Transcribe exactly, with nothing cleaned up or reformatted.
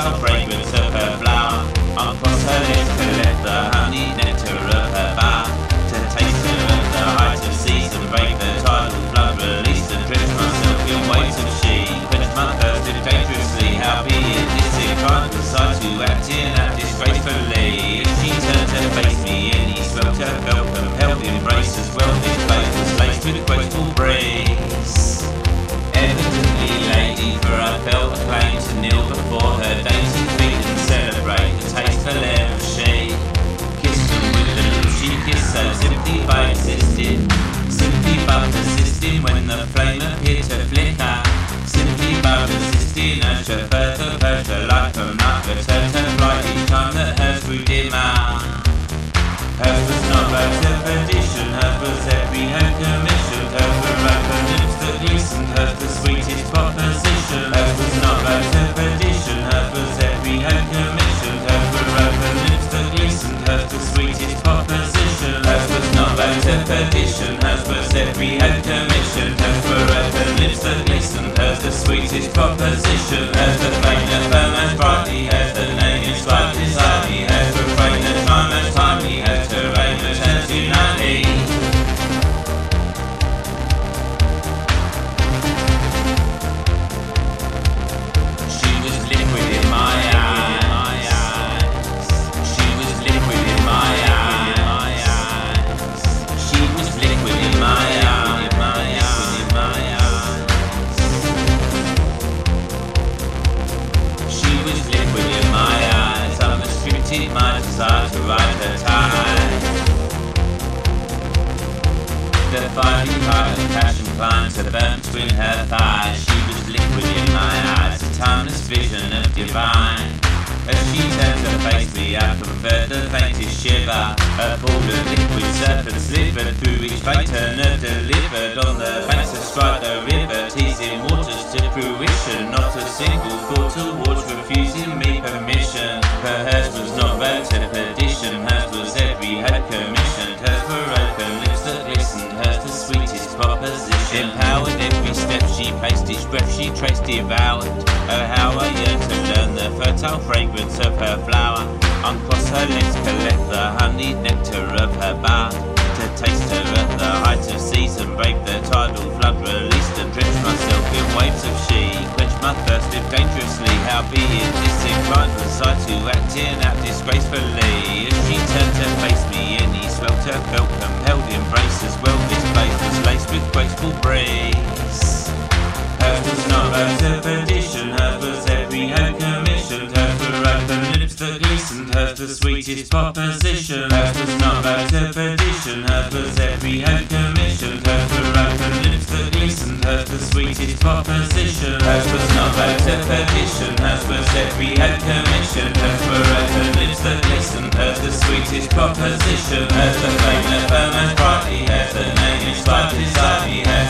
fertile fragrance of her flower. Across her lips collect the honey nectar of her bar. To taste her at the height of season, break the tidal flood, release and drench myself in waves of she. Quench my thirst if dangerously, howbeit this inclined was I to act in act disgracefully. If she turned to face me, any swelter felt compelled embrace as well. This place was laced with graceful breeze. Evidently lady, for I felt a claim to kneel before her dainty feet and celebrate the tasteful air of she. Kissed them with the lips she kissed so simply by existing, simply by persisting when the flame appeared to flicker, simply by persisting as she further purged her life from night, returned her flight each time that hers grew dimmer. Hers was not road to perdition, hers was every hand commissioned, hers were open lips that glistened, hers the sweetest proposition. Hers was not road to perdition, hers was every hand commissioned, hers were open lips that glistened, hers the sweetest proposition. Hers was not road to perdition, hers was every hand commissioned, hers were open lips that glistened, hers the sweetest proposition. Hers the flame that burn as brightly, hers the name inscribed beside me, hers refrain that time as timely, hers to reign as hers unitely. She was liquid in my eyes. She was liquid in my eyes. She was liquid in my eyes. She was liquid in my eyes. I restricted my desire to ride her tide. The fiery heart of passion climbed to burn between her thighs. She was liquid in my eyes, a timeless vision of divine. As she turned to face me, I conferred the faintest shiver. A pool of liquid serpent slivered through each vein, nerve delivered on the banks astride the river, teasing waters to fruition. Not a single thought towards refusing me permission. For hers was not road to perdition, hers was every head commissioned. Hers were open lips that glistened, hers the sweetest proposition. Empowered every step she paced, each breath she traced devoured. Oh how I yearned to learn the fertile fragrance of her flower. Uncross her lips collect the honeyed nectar of her bud. To taste her at the height of season, break the tidal flood, released and drenched myself in waves of she. Quench my thirst if dangerously, howbeit disinclined was I to act in act disgracefully. As she turned to face me, any swelter felt compelled embrace as well. This place was laced with graceful breeze. Hers was not road to perdition, hers was every hand commissioned, hers were open lips that glistened, hers the sweetest proposition. Hers was not road to perdition, hers was every hand commissioned, hers were open lips that glistened, hers the sweetest proposition. Hers was not road to perdition, hers was every hand commissioned, hers were open lips that glistened, hers the sweetest proposition. Hers the flame that burn as brightly, hers the name inscribed beside me, hers